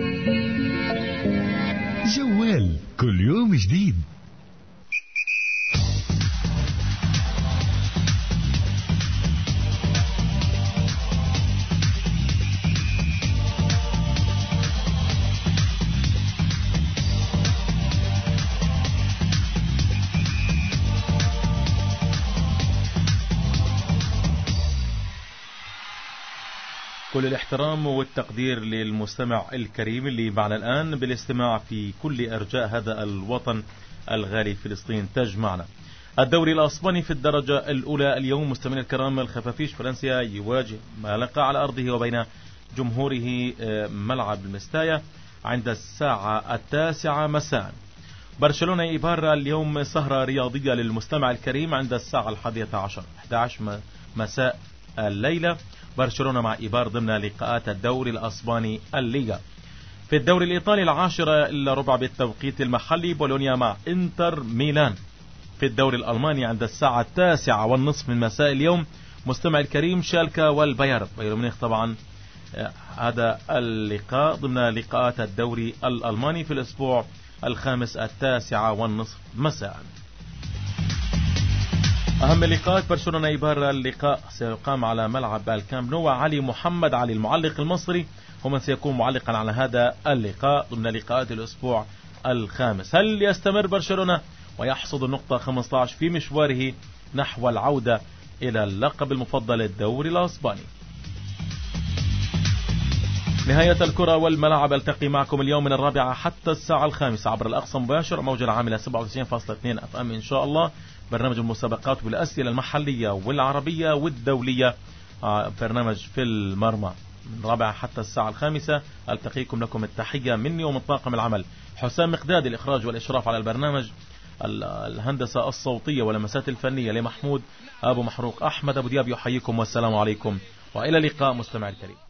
جوال كل يوم جديد. كل الاحترام والتقدير للمستمع الكريم اللي معنا الآن بالاستماع في كل أرجاء هذا الوطن الغالي فلسطين تجمعنا. الدوري الأسباني في الدرجة الأولى اليوم مستمعينا الكرام، الخفافيش فرنسيا يواجه ما لقى على أرضه وبين جمهوره ملعب المستايا عند الساعة 9 مساء. برشلونة إيبار اليوم سهرة رياضية للمستمع الكريم عند الساعة 11 مساء الليلة. برشلونة مع إيبار ضمن لقاءات الدوري الأسباني الليغا. في الدوري الإيطالي 10:15 بالتوقيت المحلي بولونيا مع إنتر ميلان. في الدوري الألماني عند الساعة 9:30 من مساء اليوم مستمع الكريم شالكا والبايرن ميونخ. طبعا هذا اللقاء ضمن لقاءات الدوري الألماني في الأسبوع الخامس 9:30 مساء. أهم اللقاءات برشلونة إيبار، اللقاء سيقام على ملعب الكامب نو. علي محمد علي المعلق المصري هو من سيكون معلقا على هذا اللقاء ضمن لقاءات الأسبوع الخامس. هل يستمر برشلونة ويحصد النقطة 15 في مشواره نحو العودة إلى اللقب المفضل الدوري الأسباني؟ نهاية الكرة والملعب. التقي معكم اليوم من 4 حتى الساعة 5 عبر الأقصى مباشر، موجة العاملة 97.2 FM إن شاء الله. برنامج المسابقات والأسئلة المحلية والعربية والدولية، برنامج في المرمى من 4 حتى الساعة 5. ألتقيكم، لكم التحية مني ومن طاقم العمل حسام مقداد، الإخراج والإشراف على البرنامج، الهندسة الصوتية واللمسات الفنية لمحمود أبو محروق. أحمد أبو دياب يحييكم والسلام عليكم وإلى اللقاء مستمعي الكريم.